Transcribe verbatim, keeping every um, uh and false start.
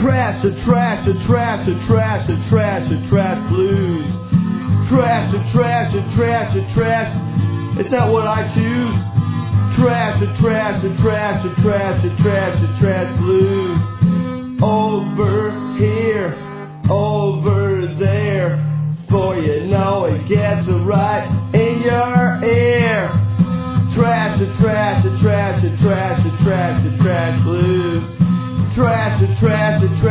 Trash, the trash, the trash, the trash, the trash, the trash blues. Trash, the trash, the trash, the trash. It's not what I choose. Trash, the trash, the trash, the trash, the trash, the trash blues. Over here, over there. For you know it gets right in your ear. Trash, the trash, the trash, the trash, the trash, the trash blues. Trash, the trash, the trash.